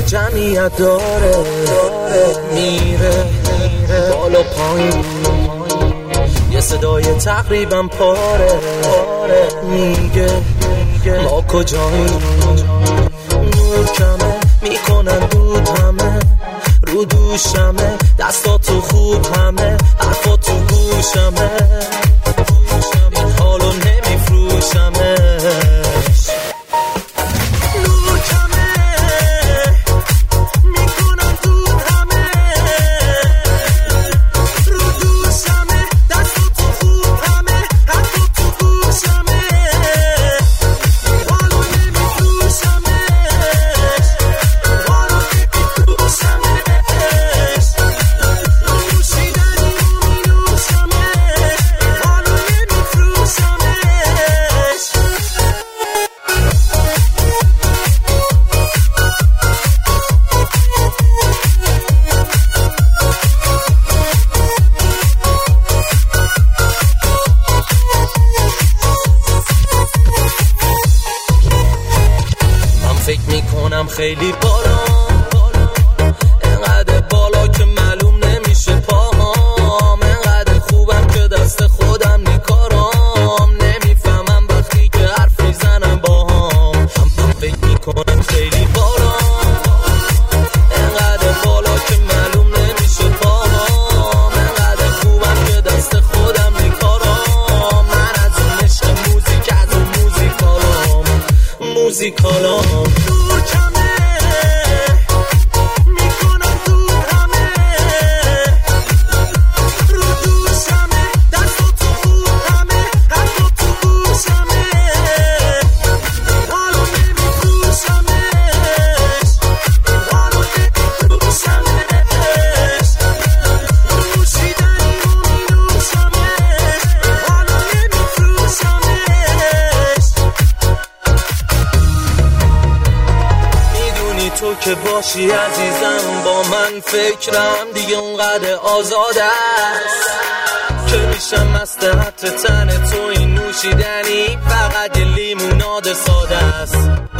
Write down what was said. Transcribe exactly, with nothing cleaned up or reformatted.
جمعیت داره میره بالا پایین، یه صدای تقریبا پاره میگه ما کجاییم. نور کمه میکنن دود همه رو دوشمه، دستاتو خوب همه حرفاتو گوشمه، این حالو نمیفروشمه. نور کمه میکنن دود همه رو دوشمه، دستاتو خوب همه حرفاتو گوشمه، این حالو نمیفروشمه، حالو نمیفروشمه. فکر میکنم خیلی بالا، انقدر بالا که معلوم نمیشه پاهام، انقدر خوبم که دست خودم نیکارم، نمیفهمم وقتی که حرف میزنم باهام. من فکر میکنم خیلی بالا، انقدر بالا که معلوم نمیشه پاهام، انقدر خوبم که دست خودم نیکارم. من از اون عشق موزیک، از اون موزیکالام موزیکالام دور کمه میکنم دور همه رو دوشمه، دستاتو خوب همه حرفاتو گوشمه، حالو نمیفروشمش، حالو نمیفروشمش، نوشیدنی رو مینوشمش، حالو نمیفروشمش. تو که باشی عزیزم با من، فکرم دیگه اونقدر آزاده است که میشم مست حتی تن تو. این نوشیدنی فقط یه لیموناد ساده است.